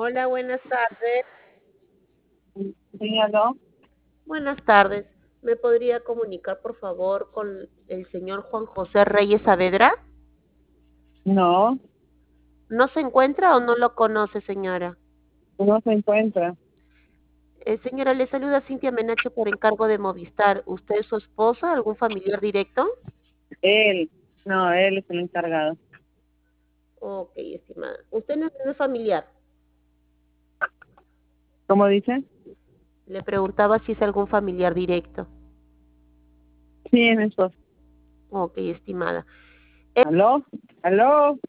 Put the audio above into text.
Hola, buenas tardes. Sí, aló. Buenas tardes. ¿Me podría comunicar, por favor, con el señor Juan José Reyes Saavedra? No, ¿No se encuentra o no lo conoce, señora? no se encuentra. Señora, le saluda Cintia Menacho por encargo de Movistar. ¿Usted es su esposa, algún familiar directo? Él, no, él es el encargado. Ok, estimada. ¿Usted no es familiar? ¿Cómo dice? Le preguntaba si es algún familiar directo. Sí, es mi esposo. Ok, estimada. ¿Aló? ¿Aló?